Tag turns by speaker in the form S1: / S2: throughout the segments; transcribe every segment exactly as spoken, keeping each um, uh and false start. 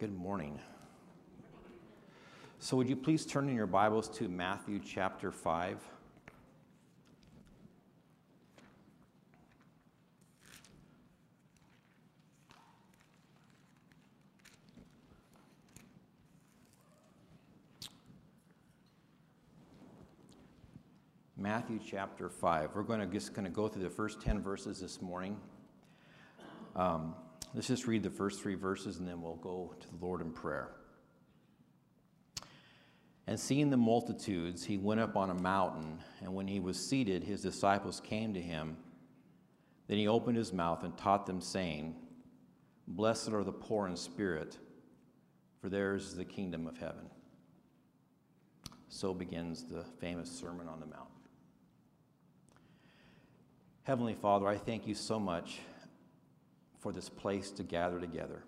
S1: Good morning. So would you please turn in your Bibles to Matthew chapter five? Matthew chapter five. We're going to just going to go through the first ten verses this morning. Um, let's just read the first three verses and then we'll go to the Lord in prayer. And seeing the multitudes, he went up on a mountain, and when he was seated, his disciples came to him. Then he opened his mouth and taught them, saying, Blessed are the poor in spirit, for theirs is the kingdom of heaven. So begins the famous Sermon on the Mount. Heavenly Father, I thank you so much for this place to gather together.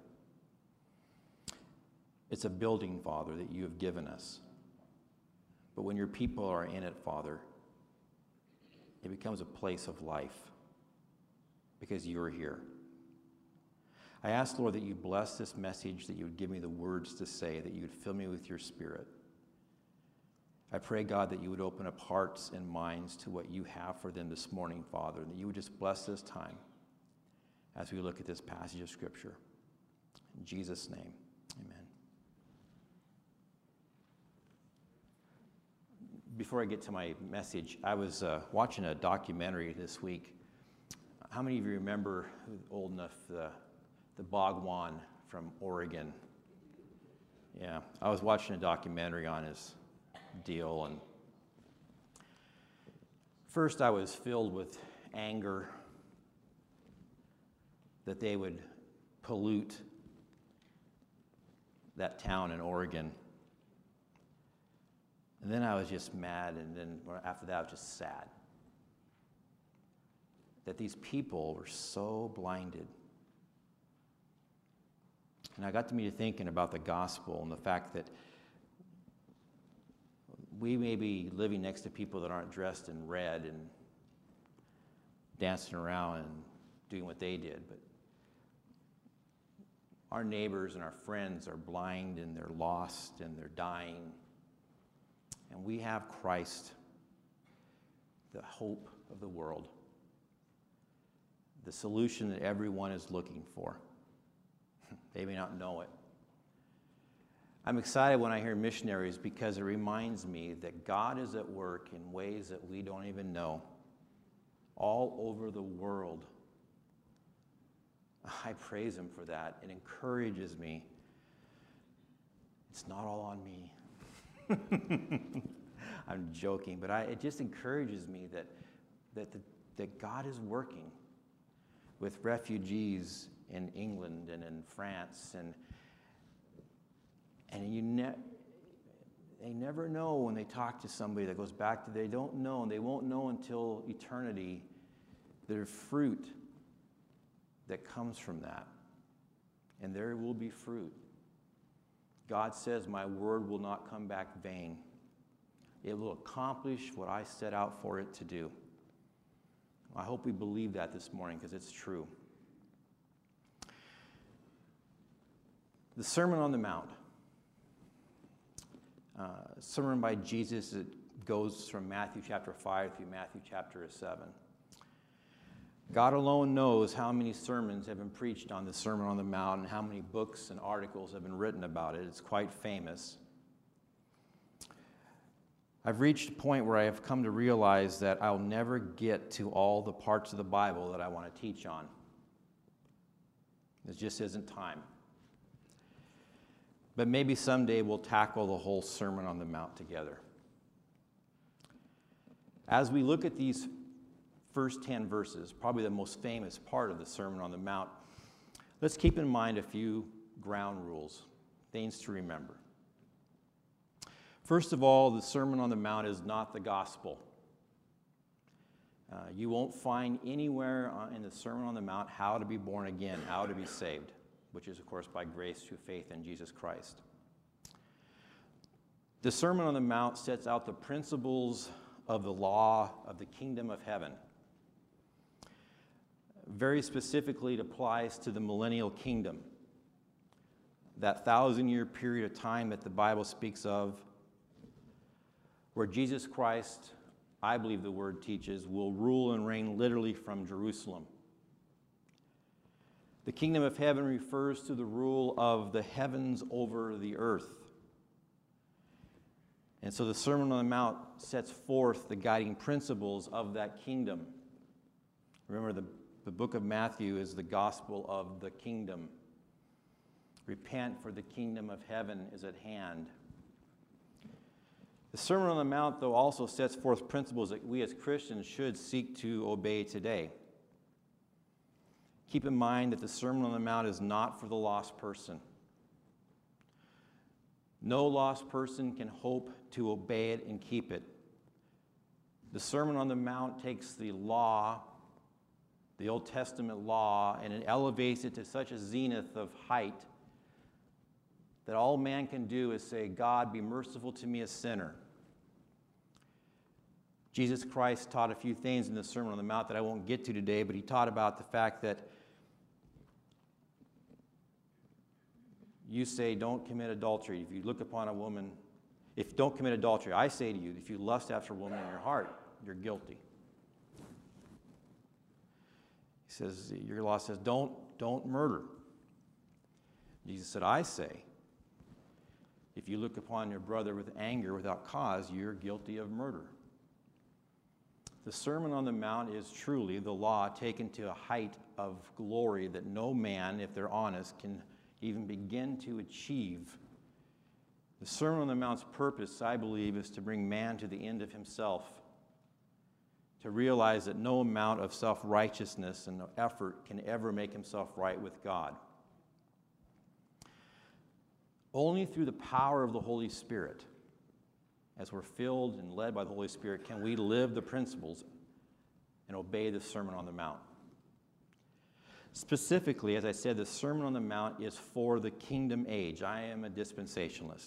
S1: It's a building, Father, that you have given us. But when your people are in it, Father, it becomes a place of life because you are here. I ask, Lord, that you bless this message, that you would give me the words to say, that you would fill me with your Spirit. I pray, God, that you would open up hearts and minds to what you have for them this morning, Father, and that you would just bless this time as we look at this passage of Scripture. In Jesus' name, amen. Before I get to my message, I was uh, watching a documentary this week. How many of you remember, old enough, the, the Bhagwan from Oregon? Yeah, I was watching a documentary on his deal, and first I was filled with anger that they would pollute that town in Oregon. And then I was just mad, and then after that I was just sad that these people were so blinded. And I got to me to thinking about the gospel and the fact that we may be living next to people that aren't dressed in red and dancing around and doing what they did, but our neighbors and our friends are blind and they're lost and they're dying. And we have Christ, the hope of the world, the solution that everyone is looking for. They may not know it. I'm excited when I hear missionaries because it reminds me that God is at work in ways that we don't even know all over the world. I praise him for that. It encourages me. It's not all on me. I'm joking, but I, it just encourages me that, that, the, that God is working with refugees in England and in France, and and you ne- they never know when they talk to somebody that goes back to, they don't know, and they won't know until eternity, their fruit that comes from that. And there will be fruit. God says, my word will not come back vain. It will accomplish what I set out for it to do. I hope we believe that this morning because it's true. The Sermon on the Mount. Uh, sermon by Jesus, it goes from Matthew chapter five through Matthew chapter seven. God alone knows how many sermons have been preached on the Sermon on the Mount and how many books and articles have been written about it. It's quite famous. I've reached a point where I have come to realize that I'll never get to all the parts of the Bible that I want to teach on. There just isn't time. But maybe someday we'll tackle the whole Sermon on the Mount together. As we look at these first ten verses, probably the most famous part of the Sermon on the Mount, let's keep in mind a few ground rules, things to remember. First of all, the Sermon on the Mount is not the gospel. Uh, you won't find anywhere in the Sermon on the Mount how to be born again, how to be saved, which is, of course, by grace through faith in Jesus Christ. The Sermon on the Mount sets out the principles of the law of the kingdom of heaven. Very specifically, it applies to the millennial kingdom. that thousand-year period of time that the Bible speaks of, where Jesus Christ, I believe the word teaches, will rule and reign literally from Jerusalem. The kingdom of heaven refers to the rule of the heavens over the earth. And so the Sermon on the Mount sets forth the guiding principles of that kingdom. Remember, the, the book of Matthew is the gospel of the kingdom. Repent, for the kingdom of heaven is at hand. The Sermon on the Mount, though, also sets forth principles that we as Christians should seek to obey today. Keep in mind that the Sermon on the Mount is not for the lost person. No lost person can hope to obey it and keep it. The Sermon on the Mount takes the law, the Old Testament law, and it elevates it to such a zenith of height that all man can do is say, God, be merciful to me, a sinner. Jesus Christ taught a few things in the Sermon on the Mount that I won't get to today, but he taught about the fact that you say, don't commit adultery. If you look upon a woman, if don't commit adultery, I say to you, if you lust after a woman in your heart, you're guilty. He says, your law says, don't, don't murder. Jesus said, I say, if you look upon your brother with anger without cause, you're guilty of murder. The Sermon on the Mount is truly the law taken to a height of glory that no man, if they're honest, can even begin to achieve. The Sermon on the Mount's purpose, I believe, is to bring man to the end of himself, to realize that no amount of self-righteousness and effort can ever make himself right with God. Only through the power of the Holy Spirit, as we're filled and led by the Holy Spirit, can we live the principles and obey the Sermon on the Mount. Specifically, as I said, the Sermon on the Mount is for the kingdom age. I am a dispensationalist.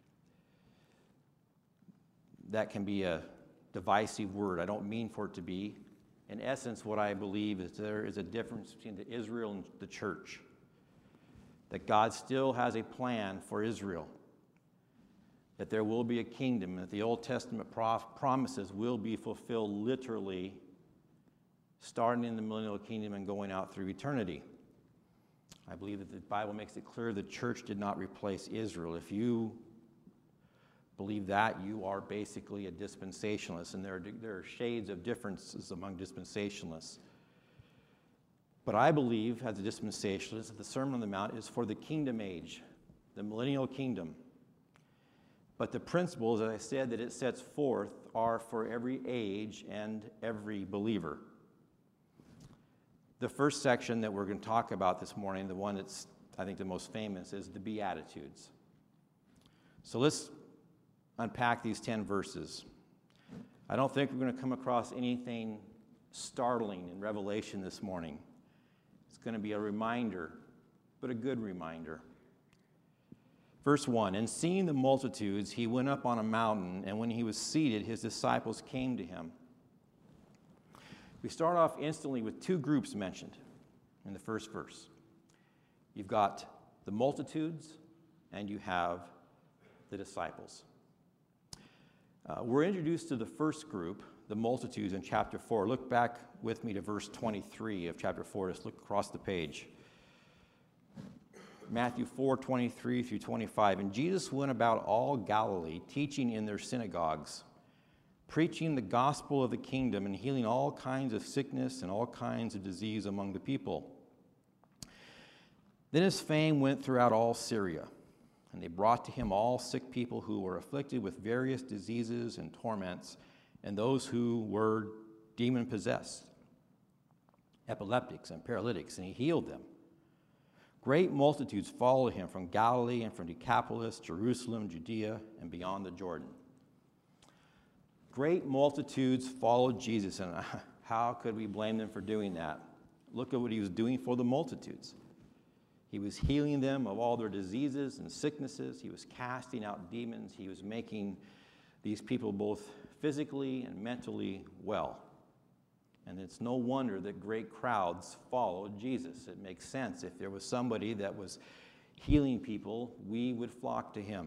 S1: That can be a divisive word. I don't mean for it to be. In essence, what I believe is there is a difference between the Israel and the church. That God still has a plan for Israel. That there will be a kingdom, that the Old Testament prof- promises will be fulfilled literally, starting in the millennial kingdom and going out through eternity. I believe that the Bible makes it clear the church did not replace Israel. If you believe that, you are basically a dispensationalist, and there are, there are shades of differences among dispensationalists. But I believe, as a dispensationalist, that the Sermon on the Mount is for the kingdom age, the millennial kingdom. But the principles, as I said, that it sets forth are for every age and every believer. The first section that we're going to talk about this morning, the one that's, I think, the most famous, is the Beatitudes. So let's unpack these ten verses. I don't think we're going to come across anything startling in Revelation this morning. It's going to be a reminder, but a good reminder. Verse one, and seeing the multitudes, he went up on a mountain, and when he was seated, his disciples came to him. We start off instantly with two groups mentioned in the first verse. You've got the multitudes, and you have the disciples. Uh, we're introduced to the first group, the multitudes, in chapter four. Look back with me to verse twenty-three of chapter four. Just look across the page. Matthew four, twenty-three through twenty-five. And Jesus went about all Galilee, teaching in their synagogues, preaching the gospel of the kingdom and healing all kinds of sickness and all kinds of disease among the people. Then his fame went throughout all Syria, and they brought to him all sick people who were afflicted with various diseases and torments, and those who were demon-possessed, epileptics and paralytics, and he healed them. Great multitudes followed him from Galilee and from Decapolis, Jerusalem, Judea, and beyond the Jordan. Great multitudes followed Jesus, and how could we blame them for doing that? Look at what he was doing for the multitudes. He was healing them of all their diseases and sicknesses. He was casting out demons. He was making these people both physically and mentally well. And it's no wonder that great crowds followed Jesus. It makes sense. If there was somebody that was healing people, we would flock to him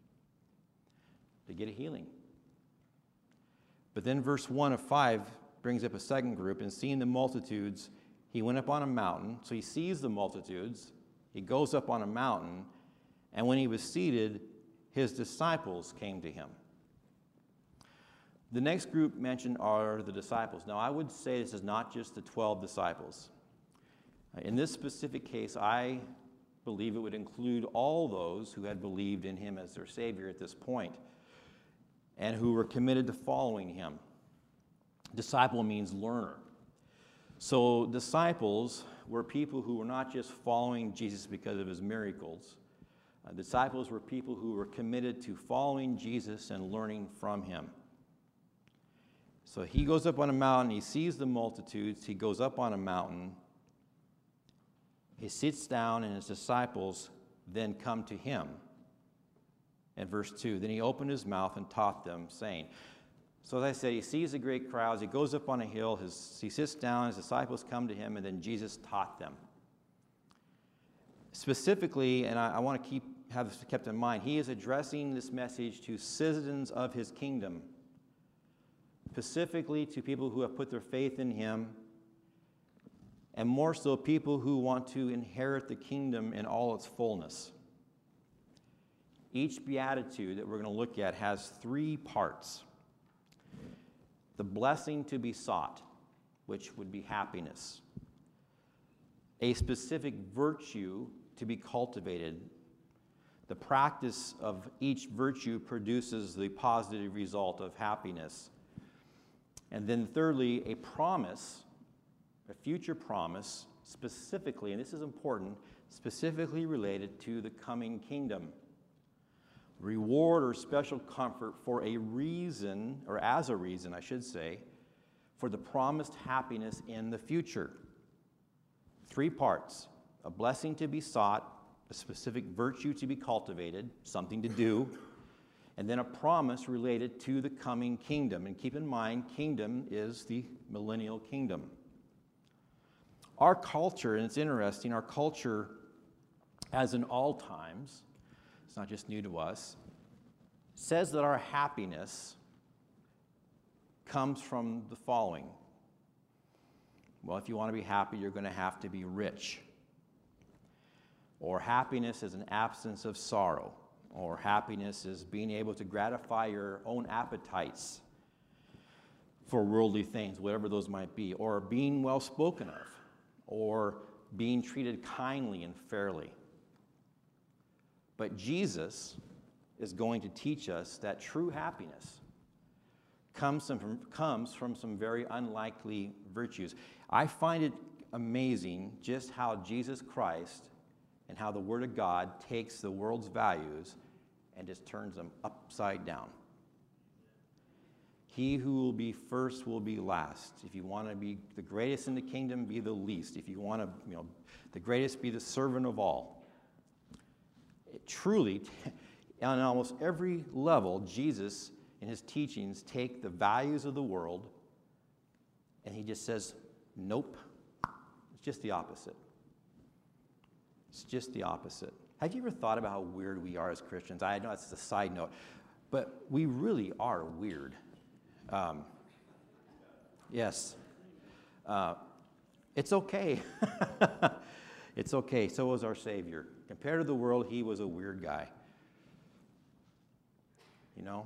S1: to get a healing. But then verse one of five brings up a second group, and seeing the multitudes, he went up on a mountain. So he sees the multitudes, he goes up on a mountain, and when he was seated, his disciples came to him. The next group mentioned are the disciples. Now, I would say this is not just the twelve disciples. In this specific case, I believe it would include all those who had believed in him as their Savior at this point and who were committed to following him. Disciple means learner. So disciples were people who were not just following Jesus because of his miracles. Uh, disciples were people who were committed to following Jesus and learning from him. So he goes up on a mountain, he sees the multitudes, he goes up on a mountain, he sits down, and his disciples then come to him. And verse two, then he opened his mouth and taught them, saying. So as I said, he sees the great crowds, he goes up on a hill, his, he sits down, his disciples come to him, and then Jesus taught them. Specifically, and I, I want to keep have this kept in mind, he is addressing this message to citizens of his kingdom, specifically to people who have put their faith in him, and more so people who want to inherit the kingdom in all its fullness. Each beatitude that we're going to look at has three parts. The blessing to be sought, which would be happiness. A specific virtue to be cultivated. The practice of each virtue produces the positive result of happiness. And then thirdly, a promise, a future promise, specifically, and this is important, specifically related to the coming kingdom. Reward or special comfort for a reason, or as a reason, I should say, for the promised happiness in the future. Three parts: a blessing to be sought, a specific virtue to be cultivated, something to do, and then a promise related to the coming kingdom. And keep in mind, kingdom is the millennial kingdom. Our culture, and it's interesting, our culture, as in all times, it's not just new to us, says that our happiness comes from the following. Well, if you want to be happy, you're going to have to be rich. Or happiness is an absence of sorrow. Or happiness is being able to gratify your own appetites for worldly things, whatever those might be. Or being well spoken of. Or being treated kindly and fairly. But Jesus is going to teach us that true happiness comes from, comes from some very unlikely virtues. I find it amazing just how Jesus Christ and how the Word of God takes the world's values and just turns them upside down. He who will be first will be last. If you want to be the greatest in the kingdom, be the least. If you want to, you know, the greatest, be the servant of all. It truly, on almost every level, Jesus in his teachings take the values of the world and he just says, nope, it's just the opposite. It's just the opposite. Have you ever thought about how weird we are as Christians? I know it's a side note, but we really are weird. Um, yes. Uh, it's okay. It's okay. So was our Savior. Compared to the world, he was a weird guy. You know?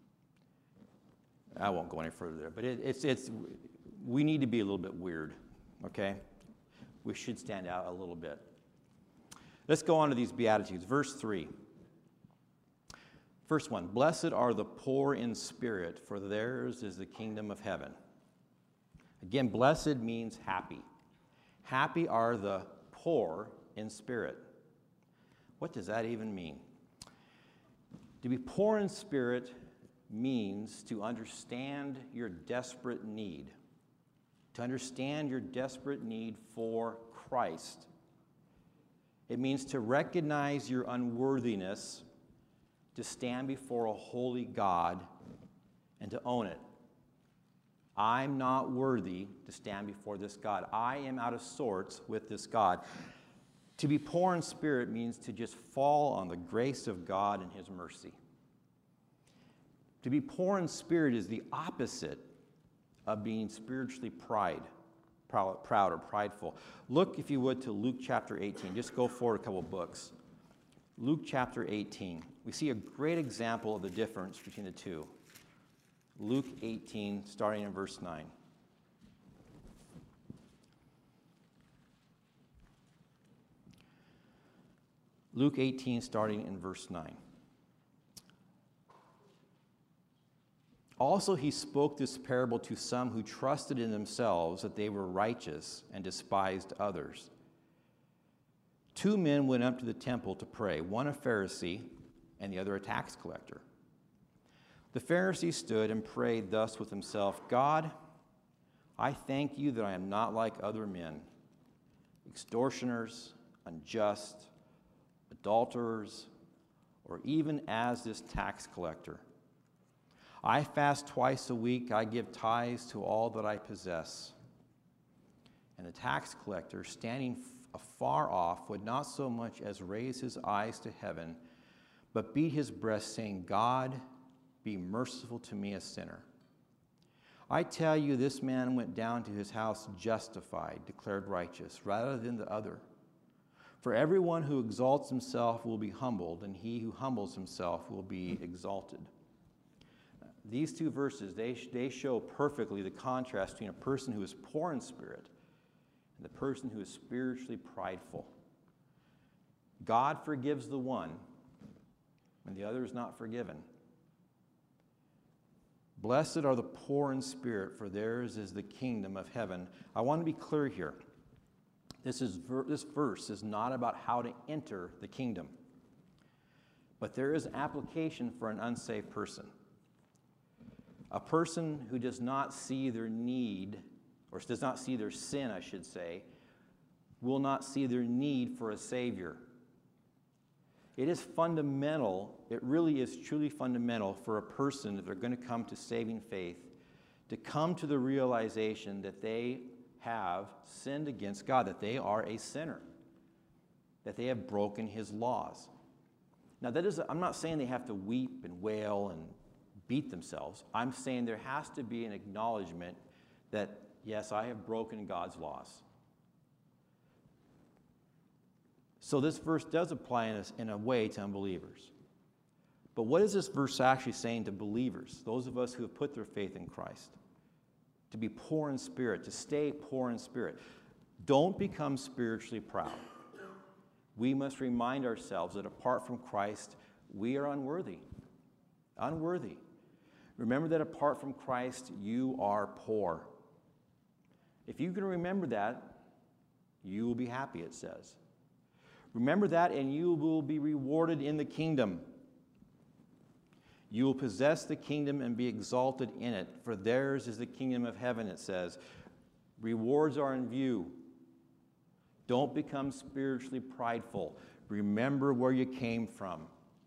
S1: I won't go any further there, but it, it's, it's, we need to be a little bit weird, okay? We should stand out a little bit. Let's go on to these Beatitudes. Verse three. First one, blessed are the poor in spirit, for theirs is the kingdom of heaven. Again, blessed means happy. Happy are the poor in spirit. What does that even mean? To be poor in spirit means to understand your desperate need. To understand your desperate need for Christ. It means to recognize your unworthiness, to stand before a holy God, and to own it. I'm not worthy to stand before this God. I am out of sorts with this God. To be poor in spirit means to just fall on the grace of God and his mercy. To be poor in spirit is the opposite of being spiritually pride, proud, proud or prideful. Look, if you would, to Luke chapter eighteen. Just go forward a couple books. Luke chapter eighteen. We see a great example of the difference between the two. Luke eighteen, starting in verse nine. Luke eighteen, starting in verse nine. Also he spoke this parable to some who trusted in themselves that they were righteous and despised others. Two men went up to the temple to pray, one a Pharisee and the other a tax collector. The Pharisee stood and prayed thus with himself, God, I thank you that I am not like other men, extortioners, unjust, adulterers, or even as this tax collector. I fast twice a week, I give tithes to all that I possess. And the tax collector, standing afar off, would not so much as raise his eyes to heaven, but beat his breast, saying, God, be merciful to me, a sinner. I tell you, this man went down to his house justified, declared righteous, rather than the other. For everyone who exalts himself will be humbled, and he who humbles himself will be exalted. These two verses, they, they show perfectly the contrast between a person who is poor in spirit and the person who is spiritually prideful. God forgives the one, and the other is not forgiven. Blessed are the poor in spirit, for theirs is the kingdom of heaven. I want to be clear here. This, is, this verse is not about how to enter the kingdom, but there is application for an unsaved person. A person who does not see their need, or does not see their sin, I should say, will not see their need for a Savior. It is fundamental, it really is truly fundamental for a person, if they're going to come to saving faith, to come to the realization that they have sinned against God, that they are a sinner, that they have broken his laws. Now, that is, I'm not saying they have to weep and wail and beat themselves. I'm saying there has to be an acknowledgement that, yes, I have broken God's laws. So this verse does apply in a, in a way to unbelievers. But what is this verse actually saying to believers, those of us who have put their faith in Christ? To be poor in spirit, to stay poor in spirit. Don't become spiritually proud. We must remind ourselves that apart from Christ, we are unworthy. Unworthy. Remember that apart from Christ, you are poor. If you can remember that, you will be happy, it says. Remember that, and you will be rewarded in the kingdom. You will possess the kingdom and be exalted in it, for theirs is the kingdom of heaven, it says. Rewards are in view. Don't become spiritually prideful. Remember where you came from.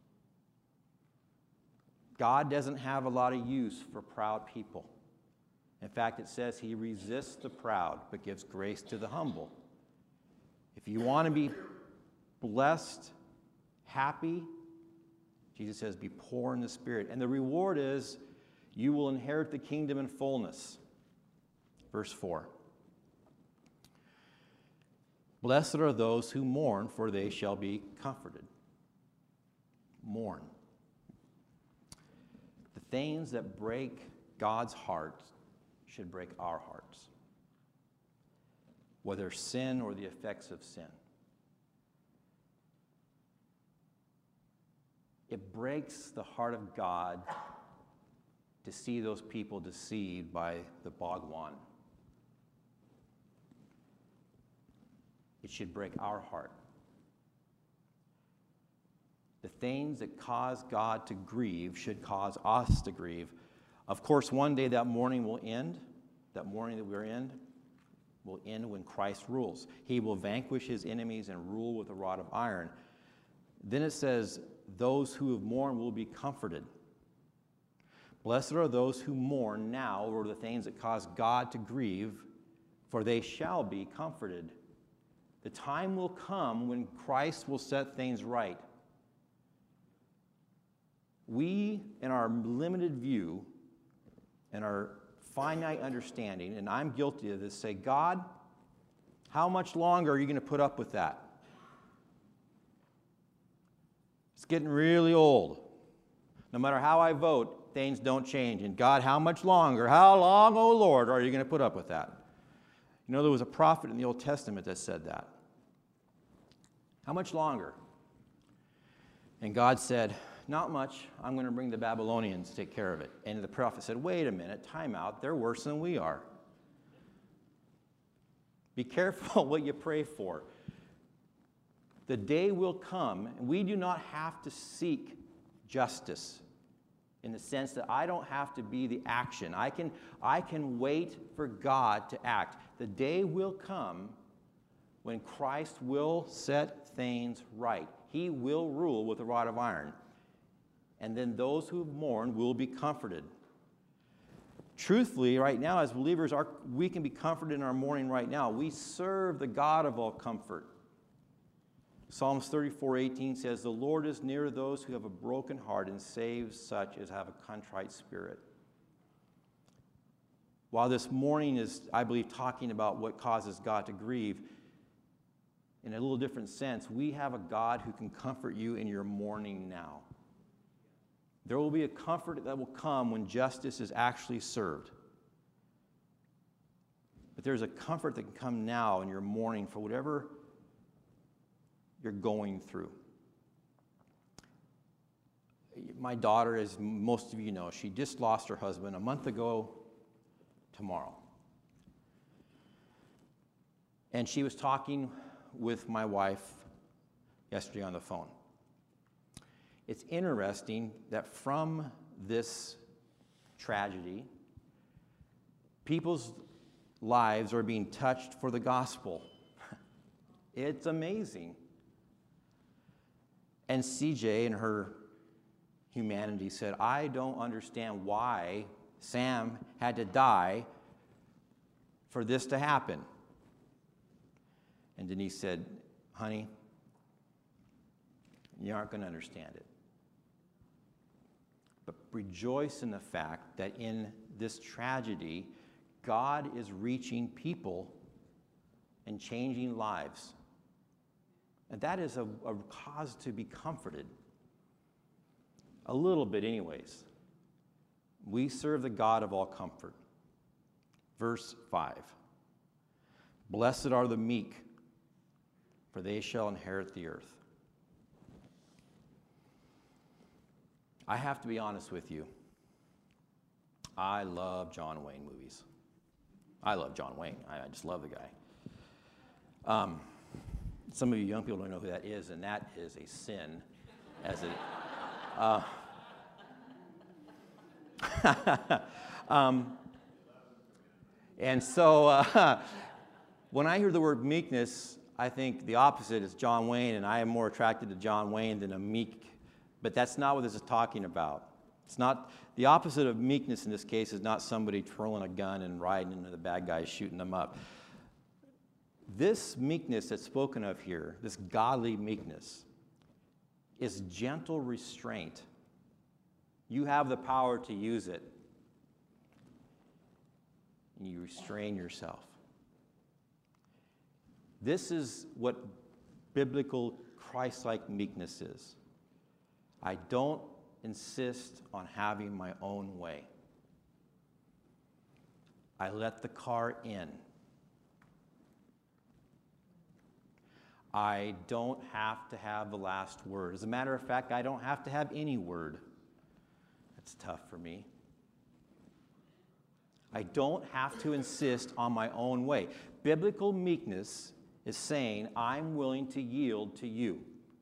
S1: God doesn't have a lot of use for proud people. In fact, it says he resists the proud, but gives grace to the humble. If you want to be blessed, happy, Jesus says, be poor in the spirit. And the reward is you will inherit the kingdom in fullness. Verse four. Blessed are those who mourn, for they shall be comforted. Mourn. The things that break God's heart should break our hearts, whether sin or the effects of sin. It breaks the heart of God to see those people deceived by the Bhagwan. It should break our heart. The things that cause God to grieve should cause us to grieve. Of course, one day that mourning will end. That mourning that we're in will end when Christ rules. He will vanquish his enemies and rule with a rod of iron. Then it says, those who have mourned will be comforted. Blessed are those who mourn now over the things that cause God to grieve, for they shall be comforted. The time will come when Christ will set things right. We, in our limited view and our finite understanding, and I'm guilty of this, say, God, how much longer are you going to put up with that? It's getting really old. No matter how I vote, things don't change. And God, how much longer? How long, oh Lord, are you going to put up with that? You know, there was a prophet in the Old Testament that said that. How much longer? And God said, not much. I'm going to bring the Babylonians to take care of it. And the prophet said, wait a minute, time out. They're worse than we are. Be careful what you pray for. The day will come, and we do not have to seek justice in the sense that I don't have to be the action. I can, I can wait for God to act. The day will come when Christ will set things right. He will rule with a rod of iron. And then those who mourn will be comforted. Truthfully, right now, as believers, our, we can be comforted in our mourning right now. We serve the God of all comfort. Psalms thirty-four eighteen says, the Lord is near those who have a broken heart and saves such as have a contrite spirit. While this mourning is, I believe, talking about what causes God to grieve, in a little different sense, we have a God who can comfort you in your mourning now. There will be a comfort that will come when justice is actually served. But there's a comfort that can come now in your mourning for whatever you're going through. My daughter, as most of you know, she just lost her husband a month ago tomorrow. And she was talking with my wife yesterday on the phone. It's interesting that from this tragedy, people's lives are being touched for the gospel. It's amazing. And C J, in her humanity, said, I don't understand why Sam had to die for this to happen. And Denise said, honey, you aren't going to understand it. But rejoice in the fact that in this tragedy, God is reaching people and changing lives. And that is a, a cause to be comforted. A little bit anyways. We serve the God of all comfort. Verse five. Blessed are the meek, for they shall inherit the earth. I have to be honest with you. I love John Wayne movies. I love John Wayne. I, I just love the guy. Um, some of you young people don't know who that is, and that is a sin. As it, uh, um, and so uh, when I hear the word meekness, I think the opposite is John Wayne, and I am more attracted to John Wayne than a meek. But that's not what this is talking about. It's not, the opposite of meekness in this case is not somebody twirling a gun and riding into the bad guys, shooting them up. This meekness that's spoken of here, this godly meekness, is gentle restraint. You have the power to use it. And you restrain yourself. This is what biblical Christ-like meekness is. I don't insist on having my own way. I let the car in. I don't have to have the last word. As a matter of fact, I don't have to have any word. That's tough for me. I don't have to insist on my own way. Biblical meekness is saying, I'm willing to yield to you.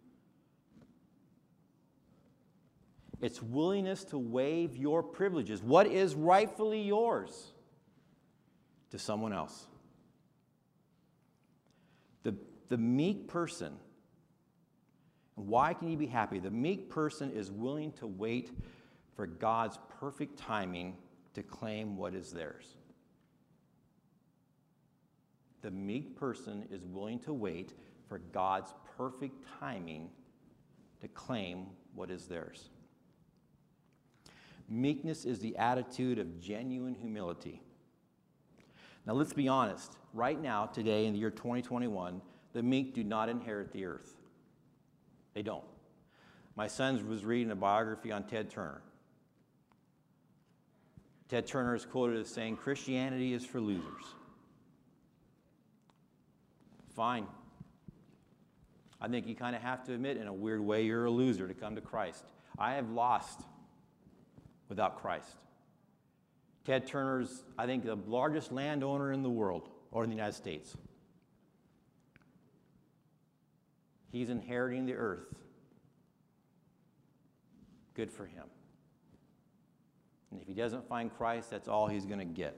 S1: It's willingness to waive your privileges, what is rightfully yours, to someone else. The, the meek person, and why can you be happy? The meek person is willing to wait for God's perfect timing to claim what is theirs. The meek person is willing to wait for God's perfect timing to claim what is theirs. Meekness is the attitude of genuine humility. Now let's be honest. Right now, today, in the year twenty twenty-one, the meek do not inherit the earth. They don't. My son was reading a biography on Ted Turner. Ted Turner is quoted as saying, "Christianity is for losers." Fine. I think you kind of have to admit, in a weird way, you're a loser to come to Christ. I have lost without Christ. Ted Turner's, I think, the largest landowner in the world, or in the United States. He's inheriting the earth. Good for him. And if he doesn't find Christ, that's all he's going to get.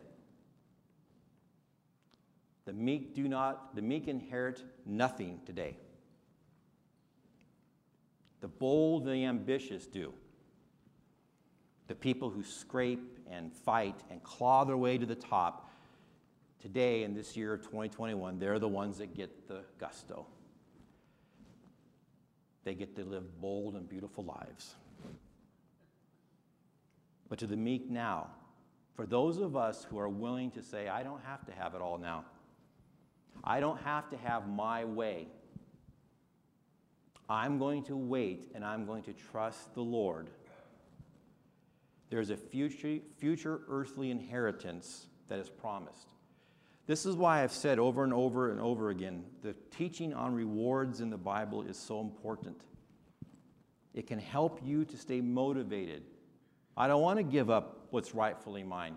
S1: The meek do not, the meek inherit nothing today. The bold and the ambitious do. The people who scrape and fight and claw their way to the top, today in this year of twenty twenty-one, they're the ones that get the gusto. They get to live bold and beautiful lives. But to the meek now, for those of us who are willing to say, I don't have to have it all now. I don't have to have my way. I'm going to wait and I'm going to trust the Lord. There's a future, future earthly inheritance that is promised. This is why I've said over and over and over again, the teaching on rewards in the Bible is so important. It can help you to stay motivated. I don't want to give up what's rightfully mine.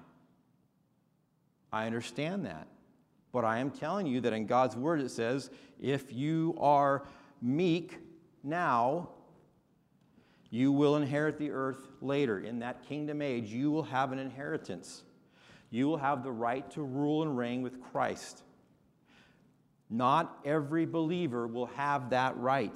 S1: I understand that. But I am telling you that in God's word it says, if you are meek now, you will inherit the earth later. In that kingdom age, you will have an inheritance. You will have the right to rule and reign with Christ. Not every believer will have that right.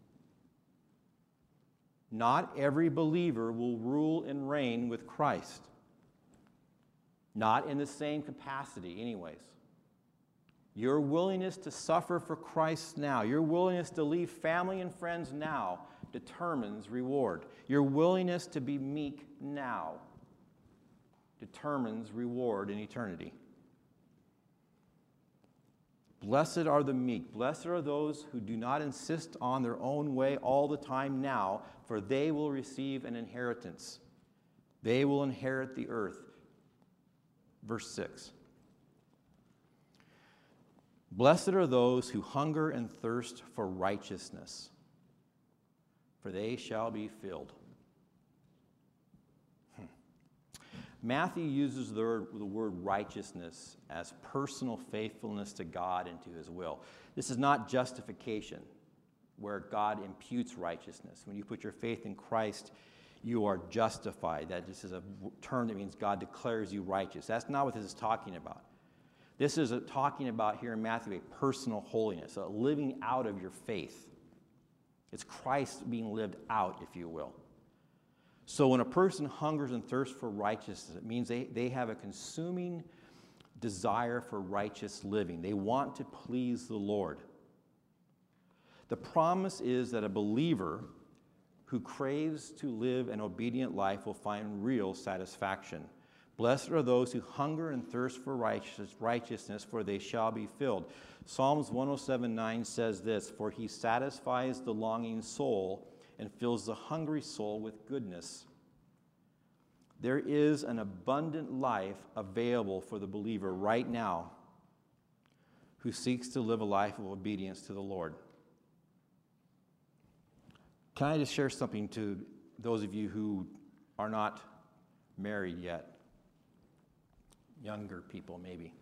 S1: Not every believer will rule and reign with Christ. Not in the same capacity, anyways. Your willingness to suffer for Christ now, your willingness to leave family and friends now, determines reward. Your willingness to be meek now determines reward in eternity. Blessed are the meek. Blessed are those who do not insist on their own way all the time now, for they will receive an inheritance. They will inherit the earth. Verse six. Blessed are those who hunger and thirst for righteousness, for they shall be filled. Hmm. Matthew uses the, the word righteousness as personal faithfulness to God and to his will. This is not justification, where God imputes righteousness. When you put your faith in Christ, you are justified. That this is a term that means God declares you righteous. That's not what this is talking about. This is a, talking about here in Matthew a personal holiness, a living out of your faith. It's Christ being lived out, if you will. So when a person hungers and thirsts for righteousness, it means they, they have a consuming desire for righteous living. They want to please the Lord. The promise is that a believer who craves to live an obedient life will find real satisfaction. Blessed are those who hunger and thirst for righteous, righteousness, for they shall be filled. Psalms one oh seven nine says this, for he satisfies the longing soul and fills the hungry soul with goodness. There is an abundant life available for the believer right now who seeks to live a life of obedience to the Lord. Can I just share something to those of you who are not married yet? Younger people, maybe.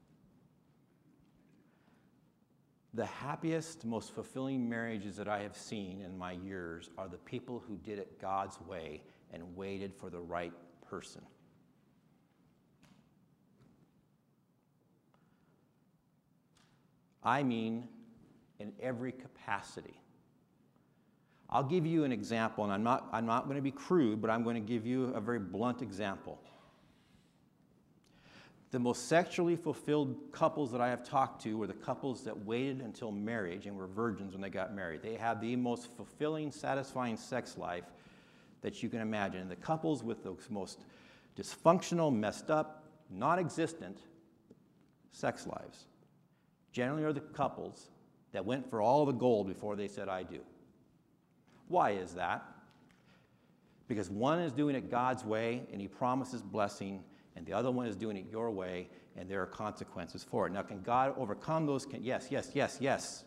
S1: The happiest, most fulfilling marriages that I have seen in my years are the people who did it God's way and waited for the right person. I mean, in every capacity. I'll give you an example, and I'm not, I'm not going to be crude, but I'm going to give you a very blunt example. The most sexually fulfilled couples that I have talked to were the couples that waited until marriage and were virgins when they got married. They had the most fulfilling, satisfying sex life that you can imagine. And the couples with the most dysfunctional, messed up, non-existent sex lives generally are the couples that went for all the gold before they said, I do. Why is that? Because one is doing it God's way, and he promises blessing, and the other one is doing it your way, and there are consequences for it. Now, can God overcome those? Can, yes, yes, yes, yes.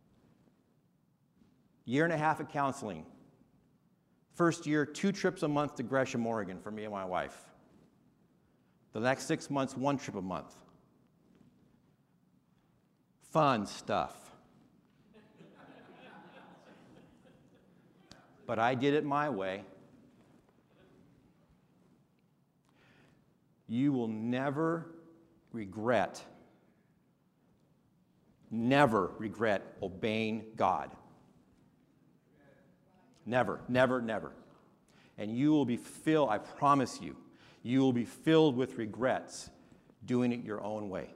S1: Year and a half of counseling. First year, two trips a month to Gresham, Oregon for me and my wife. The next six months, one trip a month. Fun stuff. But I did it my way. You will never regret, never regret obeying God. Never, never, never. And you will be filled, I promise you, you will be filled with regrets doing it your own way.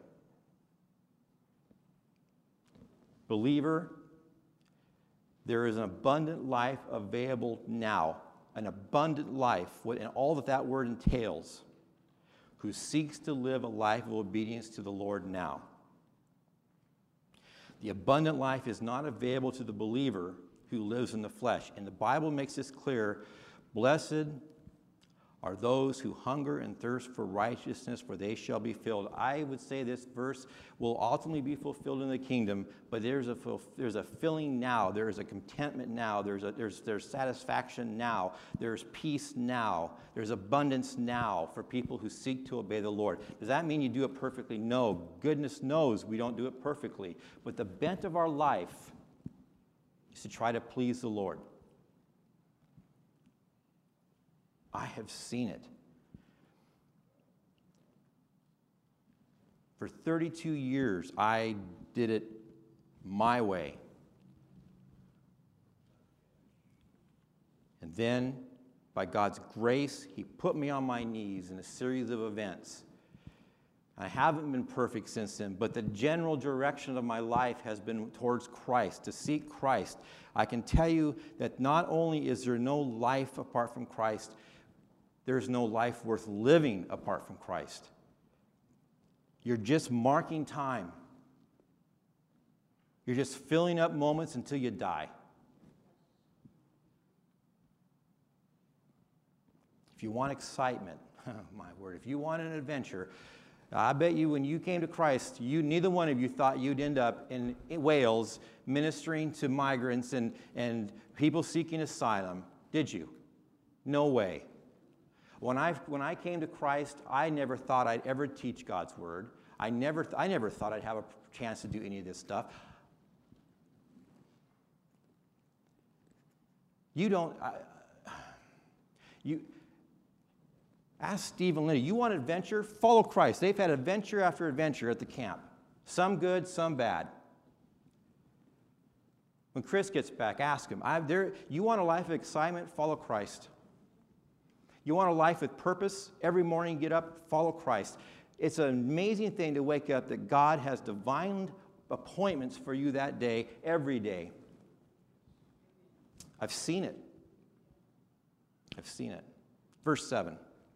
S1: Believer, there is an abundant life available now, an abundant life, and all that that word entails, who seeks to live a life of obedience to the Lord now. The abundant life is not available to the believer who lives in the flesh. And the Bible makes this clear. Blessed are those who hunger and thirst for righteousness, for they shall be filled. I would say this verse will ultimately be fulfilled in the kingdom, but there's a there's a filling now, there's a contentment now, there's a, there's there's satisfaction now, there's peace now, there's abundance now for people who seek to obey the Lord. Does that mean you do it perfectly? No. Goodness knows we don't do it perfectly. But the bent of our life is to try to please the Lord. I have seen it. For thirty-two years, I did it my way. And then, by God's grace, he put me on my knees in a series of events. I haven't been perfect since then, but the general direction of my life has been towards Christ, to seek Christ. I can tell you that not only is there no life apart from Christ, there is no life worth living apart from Christ. You're just marking time. You're just filling up moments until you die. If you want excitement, my word, if you want an adventure, I bet you when you came to Christ, you neither one of you thought you'd end up in Wales ministering to migrants and, and people seeking asylum, did you? No way. When I, when I came to Christ, I never thought I'd ever teach God's word. I never, I never thought I'd have a chance to do any of this stuff. You don't, I, you, ask Steve and Linda, you want adventure? Follow Christ. They've had adventure after adventure at the camp. Some good, some bad. When Chris gets back, ask him, I, there, you want a life of excitement? Follow Christ. You want a life with purpose? Every morning get up, follow Christ. It's an amazing thing to wake up that God has divine appointments for you that day, every day. I've seen it. I've seen it. Verse seven.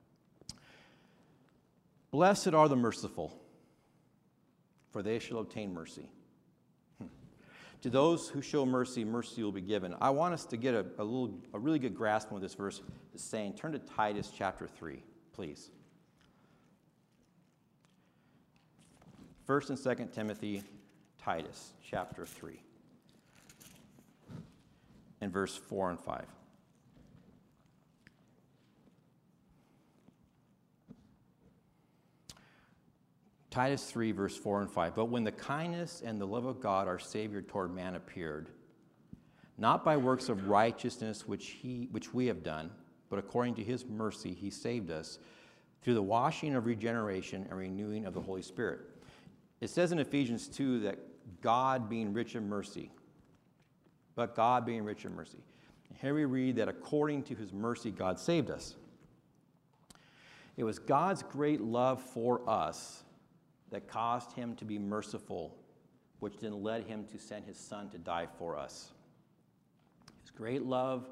S1: Blessed are the merciful, for they shall obtain mercy. To those who show mercy, mercy will be given. I want us to get a, a, little, a really good grasp on what this verse is saying. Turn to Titus chapter three, please. First and Second Timothy, Titus chapter three, and verse four and five. Titus three, verse four and five. But when the kindness and the love of God, our Savior, toward man appeared, not by works of righteousness which, he, which we have done, but according to his mercy he saved us through the washing of regeneration and renewing of the Holy Spirit. It says in Ephesians two that God being rich in mercy, but God being rich in mercy. And here we read that according to his mercy God saved us. It was God's great love for us that caused him to be merciful, which then led him to send his son to die for us. His great love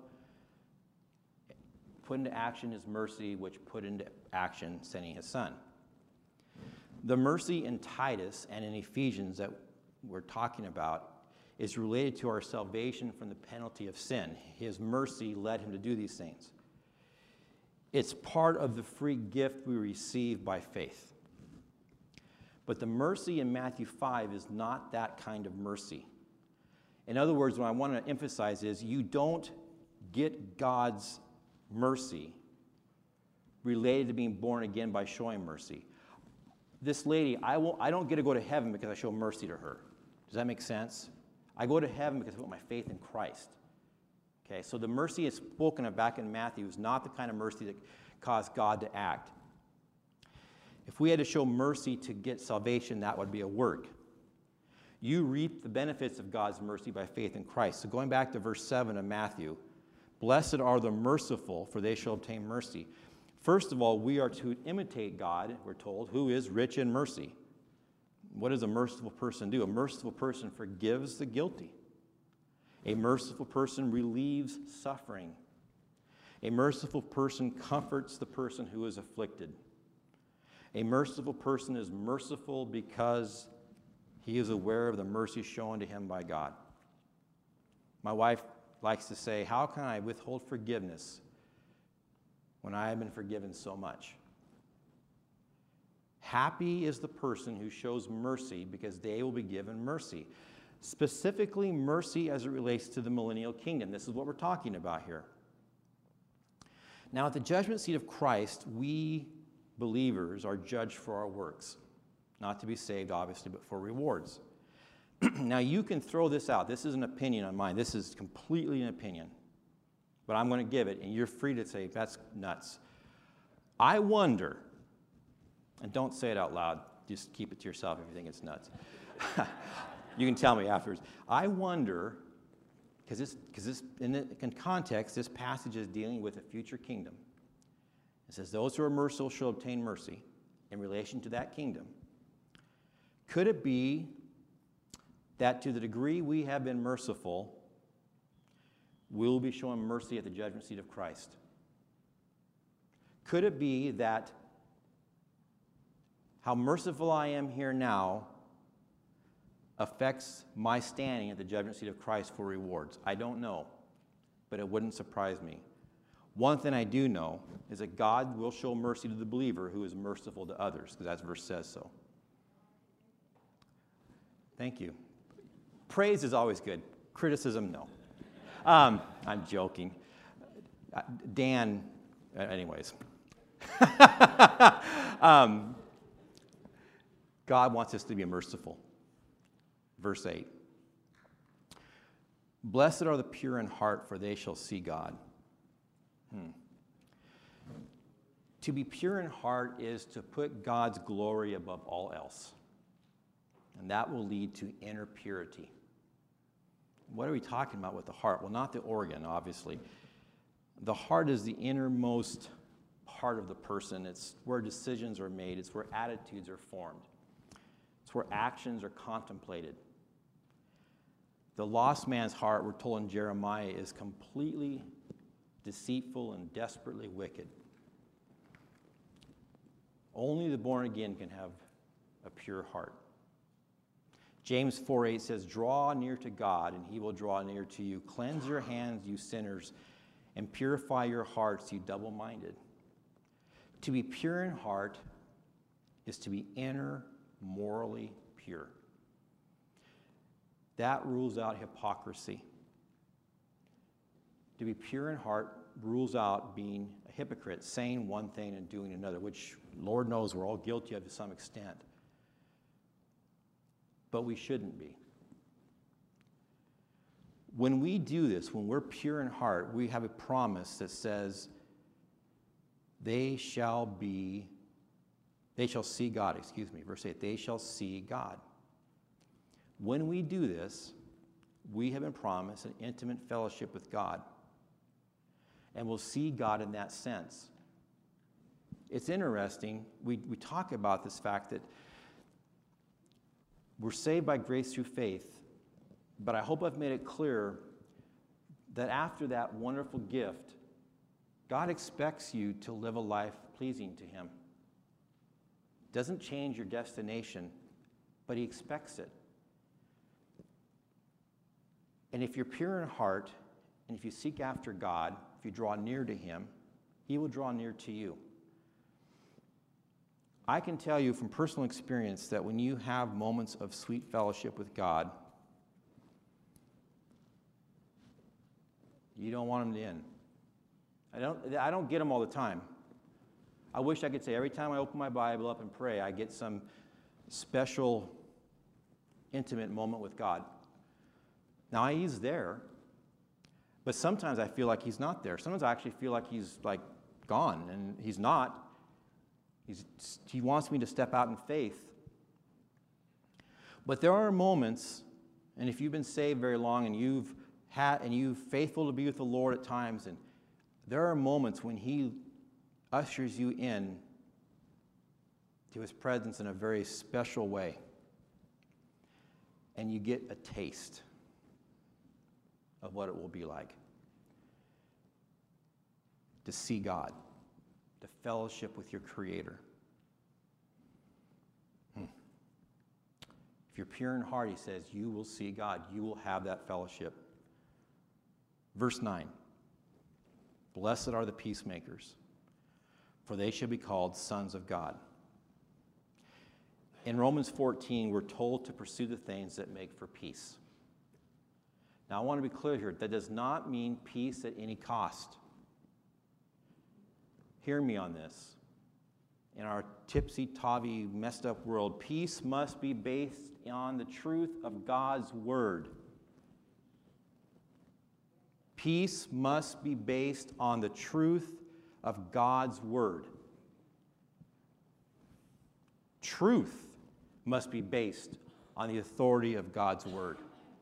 S1: put into action his mercy, which put into action sending his son. The mercy in Titus and in Ephesians that we're talking about is related to our salvation from the penalty of sin. His mercy led him to do these things. It's part of the free gift we receive by faith. But the mercy in Matthew five is not that kind of mercy. In other words, what I want to emphasize is you don't get God's mercy related to being born again by showing mercy. This lady, I, won't, I don't get to go to heaven because I show mercy to her. Does that make sense? I go to heaven because I put my faith in Christ. Okay, so the mercy is spoken of back in Matthew is not the kind of mercy that caused God to act. If we had to show mercy to get salvation, that would be a work. You reap the benefits of God's mercy by faith in Christ. So going back to verse seven of Matthew, blessed are the merciful, for they shall obtain mercy. First of all, we are to imitate God, we're told, who is rich in mercy. What does a merciful person do? A merciful person forgives the guilty. A merciful person relieves suffering. A merciful person comforts the person who is afflicted. A merciful person is merciful because he is aware of the mercy shown to him by God. My wife likes to say, how can I withhold forgiveness when I have been forgiven so much? Happy is the person who shows mercy because they will be given mercy. Specifically, mercy as it relates to the millennial kingdom. This is what we're talking about here. Now, at the judgment seat of Christ, we believers are judged for our works. Not to be saved, obviously, but for rewards. Now, you can throw this out. This is an opinion on mine. This is completely an opinion. But I'm going to give it, and you're free to say, that's nuts. I wonder, and don't say it out loud. Just keep it to yourself if you think it's nuts. You can tell me afterwards. I wonder, because this, because this, in, the, in context, this passage is dealing with a future kingdom. It says, those who are merciful shall obtain mercy in relation to that kingdom. Could it be that to the degree we have been merciful, we'll be showing mercy at the judgment seat of Christ? Could it be that how merciful I am here now affects my standing at the judgment seat of Christ for rewards? I don't know, but it wouldn't surprise me. One thing I do know is that God will show mercy to the believer who is merciful to others, because that verse says so. Thank you. Praise is always good. Criticism, no. Um, I'm joking. Uh, Dan, uh, anyways. um, God wants us to be merciful. Verse eight. Blessed are the pure in heart, for they shall see God. Hmm. To be pure in heart is to put God's glory above all else. And that will lead to inner purity. What are we talking about with the heart? Well, not the organ, obviously. The heart is the innermost part of the person. It's where decisions are made. It's where attitudes are formed. It's where actions are contemplated. The lost man's heart, we're told in Jeremiah, is completely deceitful and desperately wicked. Only the born again can have a pure heart. James four eight says, draw near to God, and he will draw near to you. Cleanse your hands, you sinners, and purify your hearts, you double-minded. To be pure in heart is to be inner, morally pure. That rules out hypocrisy. To be pure in heart rules out being a hypocrite, saying one thing and doing another, which Lord knows we're all guilty of to some extent. But we shouldn't be. When we do this, when we're pure in heart, we have a promise that says, they shall be, they shall see God, excuse me, verse eight, they shall see God. When we do this, we have been promised an intimate fellowship with God. And we'll see God in that sense. it's interesting. We, we talk about this fact that we're saved by grace through faith, but I hope I've made it clear that after that wonderful gift, God expects you to live a life pleasing to Him. Doesn't change your destination, but He expects it. And if you're pure in heart, and if you seek after God, if you draw near to Him, He will draw near to you. I can tell you from personal experience that when you have moments of sweet fellowship with God, you don't want them to end. I don't, I don't get them all the time. I wish I could say every time I open my Bible up and pray, I get some special, intimate moment with God. Now, He's there, but sometimes I feel like He's not there. Sometimes I actually feel like He's like gone, and He's not. He's, he wants me to step out in faith. But there are moments, and if you've been saved very long and you've had and you've faithful to be with the Lord at times, and there are moments when He ushers you in to His presence in a very special way, and you get a taste of what it will be like to see God, to fellowship with your Creator. Hmm. If you're pure in heart, He says, you will see God. You will have that fellowship. Verse nine, blessed are the peacemakers, for they shall be called sons of God. In Romans fourteen, we're told to pursue the things that make for peace. Now, I want to be clear here. That does not mean peace at any cost. Hear me on this. In our tipsy-tavy, messed-up world, peace must be based on the truth of God's Word. Peace must be based on the truth of God's Word. Truth must be based on the authority of God's Word.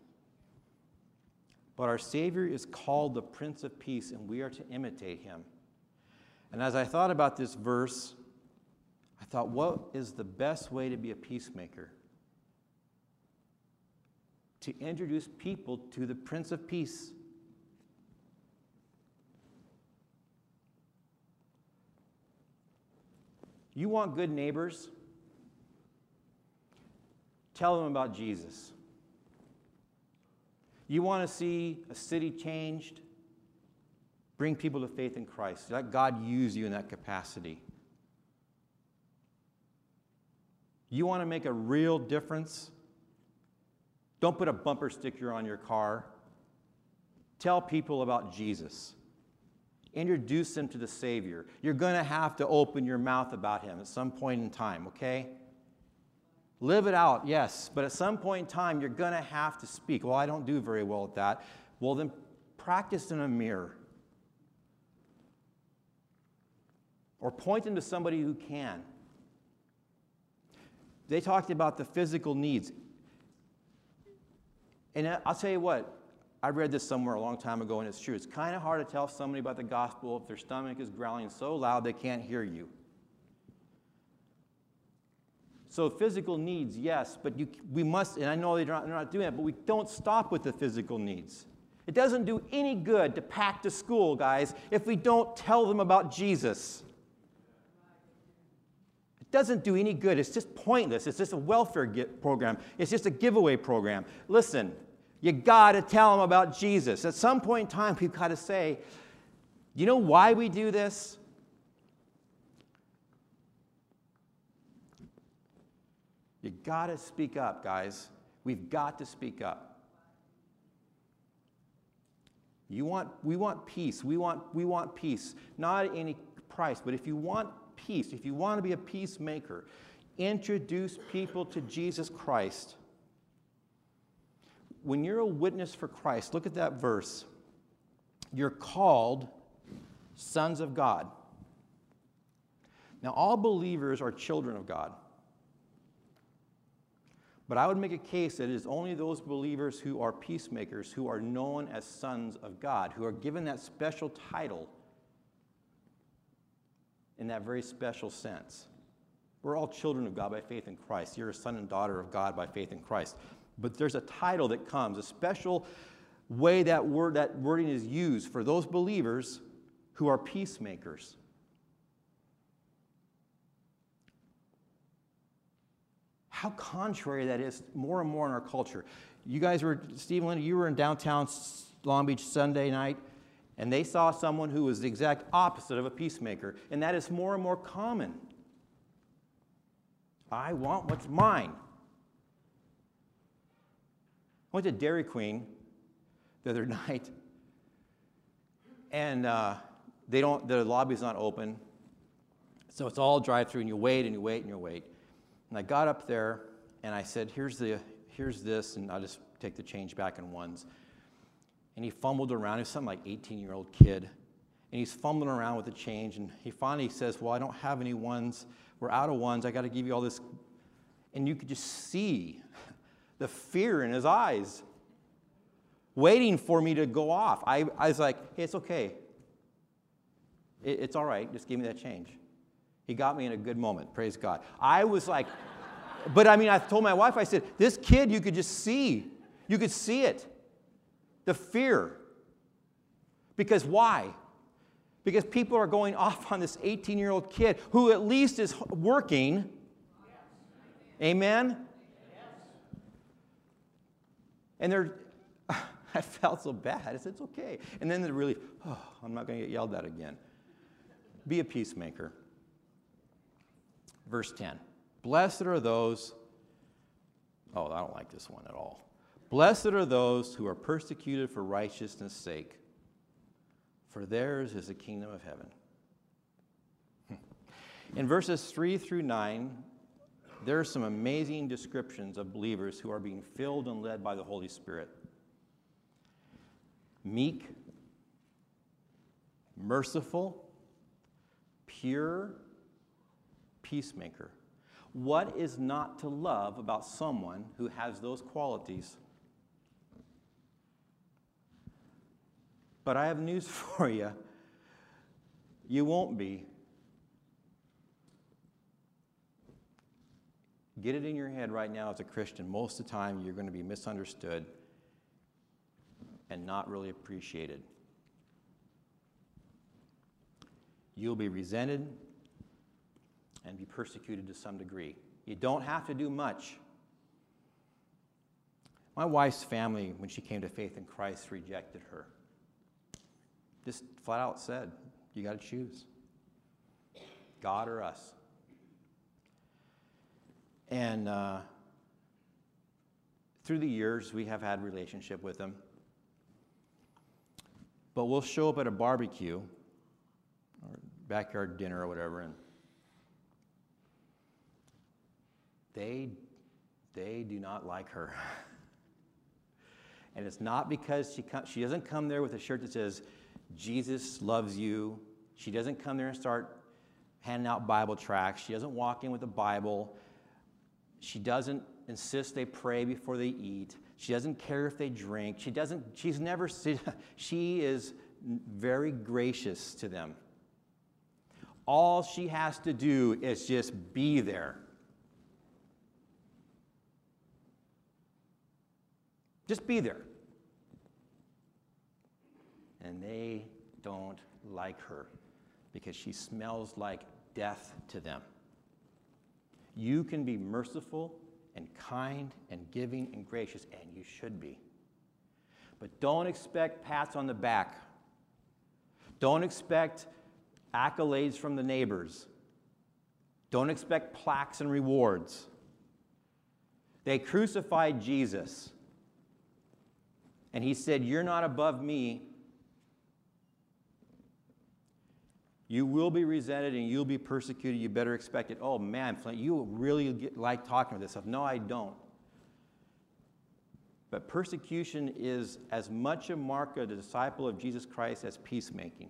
S1: But our Savior is called the Prince of Peace, and we are to imitate Him. And as I thought about this verse, I thought, what is the best way to be a peacemaker? To introduce people to the Prince of Peace. You want good neighbors? Tell them about Jesus. You want to see a city changed? Bring people to faith in Christ. Let God use you in that capacity. You want to make a real difference? Don't put a bumper sticker on your car. Tell people about Jesus. Introduce them to the Savior. You're going to have to open your mouth about Him at some point in time, okay? Live it out, yes, but at some point in time, you're going to have to speak. Well, I don't do very well at that. Well, then practice in a mirror. Or point them to somebody who can. They talked about the physical needs. And I'll tell you what, I read this somewhere a long time ago, and it's true. It's kind of hard to tell somebody about the gospel if their stomach is growling so loud they can't hear you. So physical needs, yes, but you, we must, and I know they're not, they're not doing it, but we don't stop with the physical needs. It doesn't do any good to pack to school, guys, if we don't tell them about Jesus. It doesn't do any good. It's just pointless. It's just a welfare program. It's just a giveaway program. Listen, you got to tell them about Jesus. At some point in time, we've got to say, you know why we do this? You got to speak up, guys. We've got to speak up. You want, we want peace. We want, we want peace. Not at any price, but if you want peace, if you want to be a peacemaker, introduce people to Jesus Christ. When you're a witness for Christ, look at that verse. You're called sons of God. Now, all believers are children of God. But I would make a case that it is only those believers who are peacemakers who are known as sons of God, who are given that special title. in that very special sense. We're all children of God by faith in Christ. You're a son and daughter of God by faith in Christ. But there's a title that comes, a special way that word, that wording is used for those believers who are peacemakers. How contrary that is more and more in our culture. You guys were, Steve and Linda, you were in downtown Long Beach Sunday night, and they saw someone who was the exact opposite of a peacemaker, and that is more and more common. I want what's mine. I went to Dairy Queen the other night, and uh, they don't. The lobby's not open, so it's all drive-through, and you wait and you wait and you wait. And I got up there, and I said, "Here's the, here's this," and I'll just take the change back in ones. And he fumbled around. He was something like eighteen-year-old kid, and he's fumbling around with the change. And he finally says, "Well, I don't have any ones. We're out of ones. I got to give you all this." And you could just see the fear in his eyes, waiting for me to go off. I, I was like, "Hey, it's okay. It, it's all right. Just give me that change." He got me in a good moment. Praise God. I was like, but I mean, I told my wife, I said, this kid, you could just see. You could see it. The fear. Because why? Because people are going off on this eighteen-year-old kid who at least is working. Amen? And they're, I felt so bad. I said, it's okay. And then they're really, oh, I'm not going to get yelled at again. Be a peacemaker. Verse ten. Blessed are those, oh, I don't like this one at all. Blessed are those who are persecuted for righteousness' sake, for theirs is the kingdom of heaven. In verses three through nine, there are some amazing descriptions of believers who are being filled and led by the Holy Spirit. Meek, merciful, pure, peacemaker. What is not to love about someone who has those qualities? But I have news for you. You won't be. Get it in your head right now as a Christian. Most of the time, you're going to be misunderstood and not really appreciated. You'll be resented and be persecuted to some degree. You don't have to do much. My wife's family, when she came to faith in Christ, rejected her. Just flat out said, you got to choose. God or us. And uh, through the years, we have had relationship with them. But we'll show up at a barbecue or backyard dinner or whatever, and they, they do not like her. And it's not because she come, she doesn't come there with a shirt that says, Jesus loves you. She doesn't come there and start handing out Bible tracts. She doesn't walk in with a Bible. She doesn't insist they pray before they eat. She doesn't care if they drink. She doesn't, she's never, she is very gracious to them. All she has to do is just be there. Just be there. And they don't like her because she smells like death to them. You can be merciful and kind and giving and gracious, and you should be. But don't expect pats on the back. Don't expect accolades from the neighbors. Don't expect plaques and rewards. They crucified Jesus. And he said, you're not above me. You will be resented and you'll be persecuted. You better expect it. Oh, man, Flint, you really get, like talking about this stuff. No, I don't. But persecution is as much a mark of the disciple of Jesus Christ as peacemaking.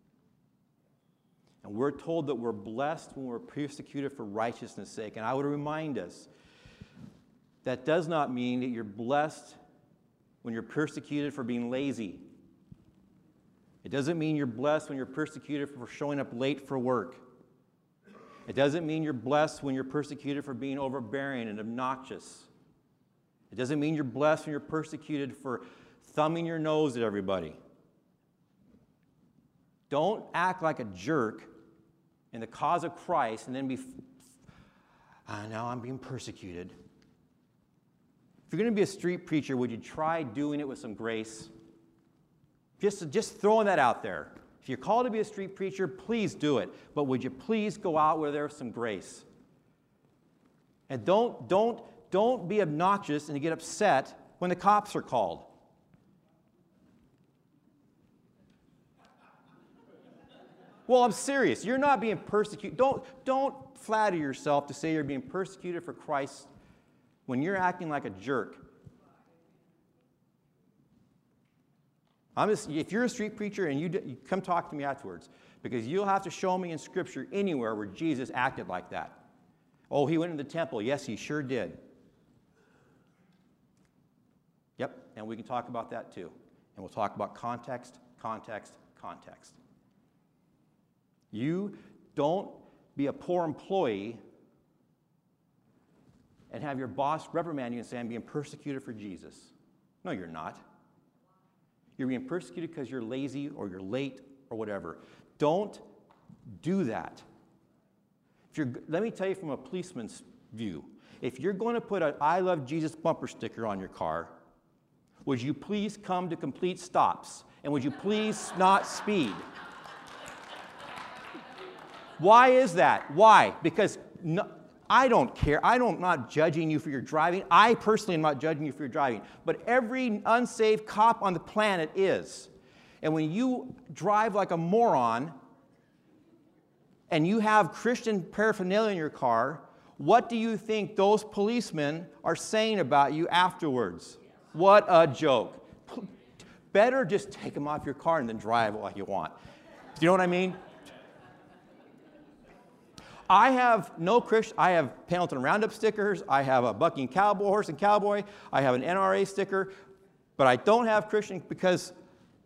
S1: And we're told that we're blessed when we're persecuted for righteousness' sake. And I would remind us, that does not mean that you're blessed when you're persecuted for being lazy. It doesn't mean you're blessed when you're persecuted for showing up late for work. It doesn't mean you're blessed when you're persecuted for being overbearing and obnoxious. It doesn't mean you're blessed when you're persecuted for thumbing your nose at everybody. Don't act like a jerk in the cause of Christ and then be, ah, now I'm being persecuted. If you're going to be a street preacher, would you try doing it with some grace? Just, just throwing that out there. If you're called to be a street preacher, please do it. But would you please go out where there's some grace? And don't, don't, don't be obnoxious and get upset when the cops are called. Well, I'm serious. You're not being persecuted. Don't, don't flatter yourself to say you're being persecuted for Christ when you're acting like a jerk. I'm just, if you're a street preacher and you, you come talk to me afterwards, because you'll have to show me in Scripture anywhere where Jesus acted like that. Oh, he went into the temple. Yes, he sure did. Yep, and we can talk about that too. And we'll talk about context, context, context. You don't be a poor employee and have your boss reprimand you and say, I'm being persecuted for Jesus. No, you're not. You're being persecuted because you're lazy or you're late or whatever. Don't do that. If you're, let me tell you from a policeman's view. If you're going to put an I love Jesus bumper sticker on your car, would you please come to complete stops? And would you please not speed? Why is that? Why? Because no, I don't care. I don't, I'm not judging you for your driving. I personally am not judging you for your driving. But every unsaved cop on the planet is. And when you drive like a moron and you have Christian paraphernalia in your car, what do you think those policemen are saying about you afterwards? What a joke. Better just take them off your car and then drive like you want. Do you know what I mean? I have no Christian, I have Pendleton Roundup stickers, I have a Bucking Cowboy, Horse and Cowboy, I have an N R A sticker, but I don't have Christian because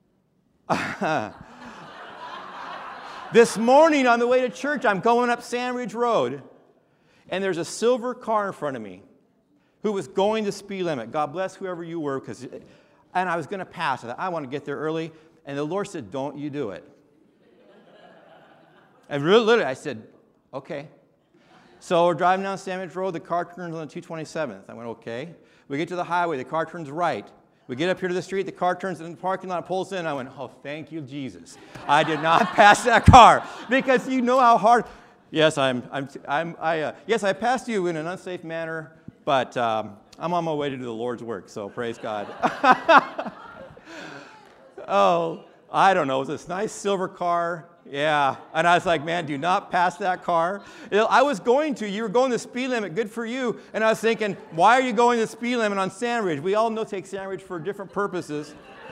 S1: this morning on the way to church, I'm going up Sandridge Road, and there's a silver car in front of me who was going the speed limit. God bless whoever you were, because, and I was going to pass. I thought, I want to get there early, and the Lord said, don't you do it. And really, literally, I said, okay. So we're driving down Sandwich Road. The car turns on the two twenty-seventh. I went, okay. We get to the highway. The car turns right. We get up here to the street. The car turns in the parking lot, pulls in. I went, oh, thank you, Jesus. I did not pass that car, because you know how hard. Yes, I'm. I'm. I'm. I. Uh, yes, I passed you in an unsafe manner, but um, I'm on my way to do the Lord's work. So praise God. Oh, I don't know. It was this nice silver car. Yeah, and I was like, man, do not pass that car. I was going to. You were going the speed limit. Good for you. And I was thinking, why are you going the speed limit on Sandridge? We all know take Sandridge for different purposes.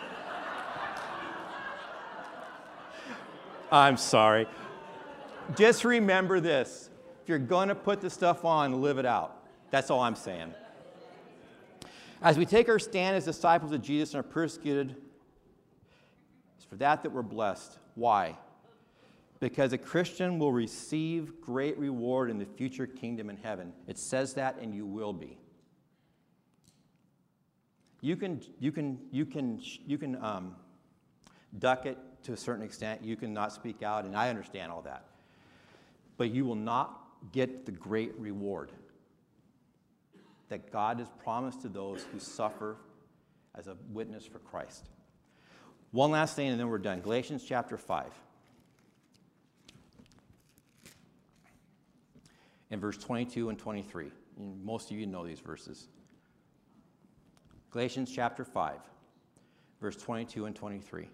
S1: I'm sorry. Just remember this. If you're going to put the stuff on, live it out. That's all I'm saying. As we take our stand as disciples of Jesus and are persecuted, it's for that that we're blessed. Why? Because a Christian will receive great reward in the future kingdom in heaven. It says that, and you will be. You can, you can, you can, you can um, duck it to a certain extent. You can not speak out, and I understand all that. But you will not get the great reward that God has promised to those who suffer as a witness for Christ. One last thing, and then we're done. Galatians chapter five. In verse twenty-two and twenty-three. And most of you know these verses. Galatians chapter five, verse twenty-two and twenty-three.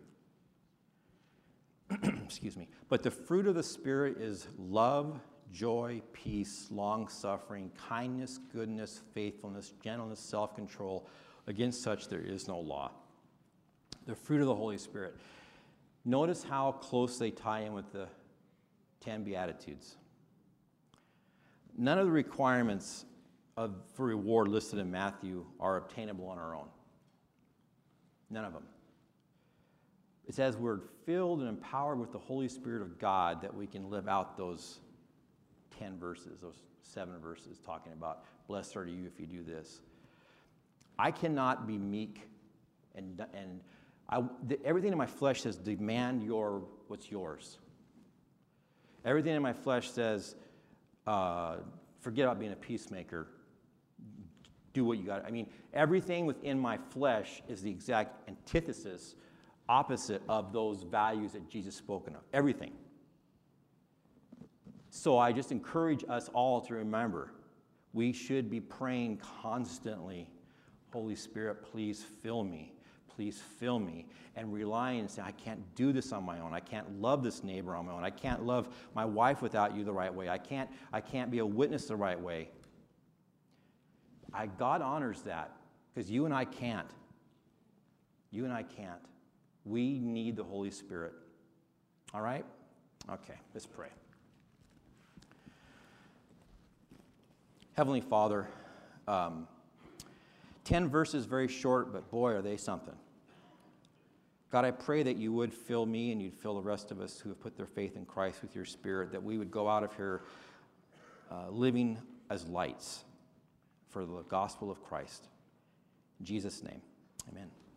S1: Excuse me. But the fruit of the Spirit is love, joy, peace, long-suffering, kindness, goodness, faithfulness, gentleness, self-control. Against such there is no law. The fruit of the Holy Spirit. Notice how close they tie in with the ten Beatitudes. None of the requirements of, for reward listed in Matthew are obtainable on our own. None of them. It's as we're filled and empowered with the Holy Spirit of God that we can live out those ten verses, those seven verses talking about, blessed are you if you do this. I cannot be meek and, and I, the, everything in my flesh says, demand your, what's yours. Everything in my flesh says, uh, forget about being a peacemaker. Do what you got. I mean, everything within my flesh is the exact antithesis, opposite of those values that Jesus spoken of. Everything. So I just encourage us all to remember, we should be praying constantly, Holy Spirit, please fill me. Please fill me. And relying and saying, I can't do this on my own. I can't love this neighbor on my own. I can't love my wife without you the right way. I can't, I can't be a witness the right way. I, God honors that because you and I can't. You and I can't. We need the Holy Spirit. All right? Okay, let's pray. Heavenly Father, um, ten verses, very short, but boy, are they something. God, I pray that you would fill me and you'd fill the rest of us who have put their faith in Christ with your Spirit, that we would go out of here uh, living as lights for the gospel of Christ. In Jesus' name, amen.